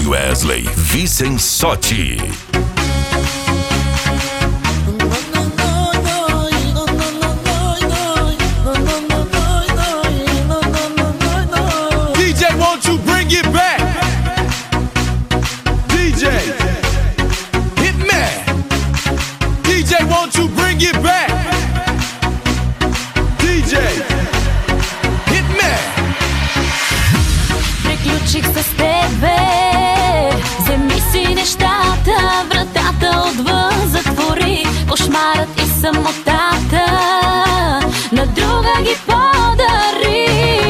DJ Wesley Vicensotti. DJ, won't you bring it back? DJ, hit me. DJ, won't you bring it back? DJ, hit me. Приключих с тебе, вземи си нещата, вратата отвън затвори, кошмарът и самотата на друга ги подари.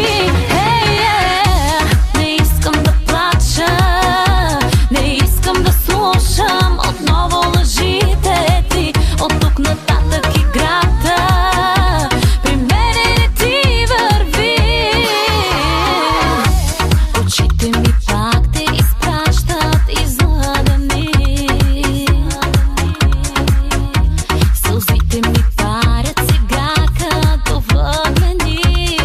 Не искам да плача, не искам да слушам отново лъжите ти, от тук нататък играта при мене не ти върви. Очите ми пак те изпращат излъгани, сълзите ми парят сега като въглени.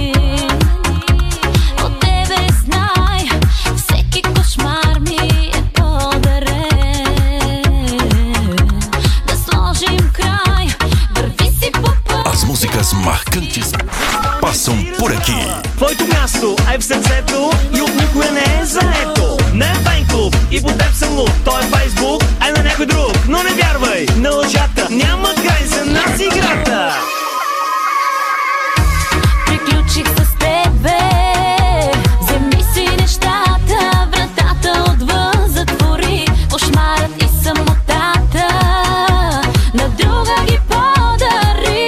От тебе знай, всеки кошмар ми е подарен. Да сложим край, върви си по път. As músicas marcantes passam por aqui. Твоето място е в сърцето и от никой не е заето. Не е фен клуб и по теб съм луд. Той е Фейсбук, а на някой друг. Но не вярвай на лъжата, няма край за нас играта. Приключих с тебе, вземи си нещата, вратата отвън затвори, кошмарът и самотата на друга ги подари.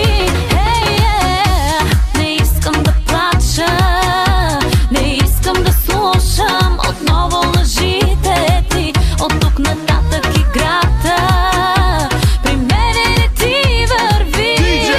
Не искам да плача, не искам да слушам отново лъжите ти, от тук нататък играта при мене не ти върви.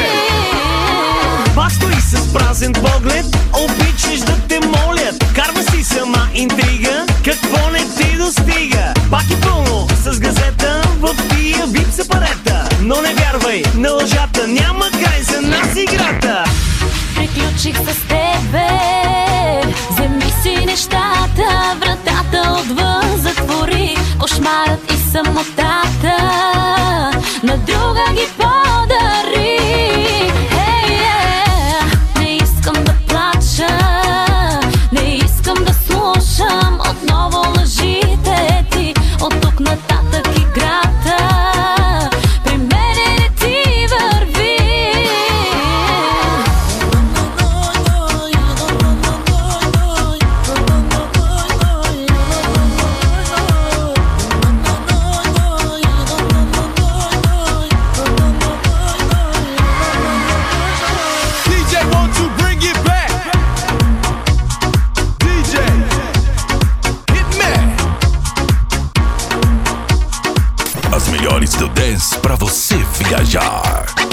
Пак стои с празен поглед, обичаш да те молят. Карва си сама интрига, какво не ти достига. Пак е пълно с газета в тия вип сапарета. Но не вярвай на лъжата, няма край за нас играта. Приключих с тебе, вземи си нещата, вратата отвън затвори, кошмарът и самотата на друга ги подари. Не искам да плача, не искам да слушам отново лъжите ти, от тук нататък играта при мене не ти върви. DJ, won't you bring it back? DJ, hit me. As melhores do dance pra você viajar.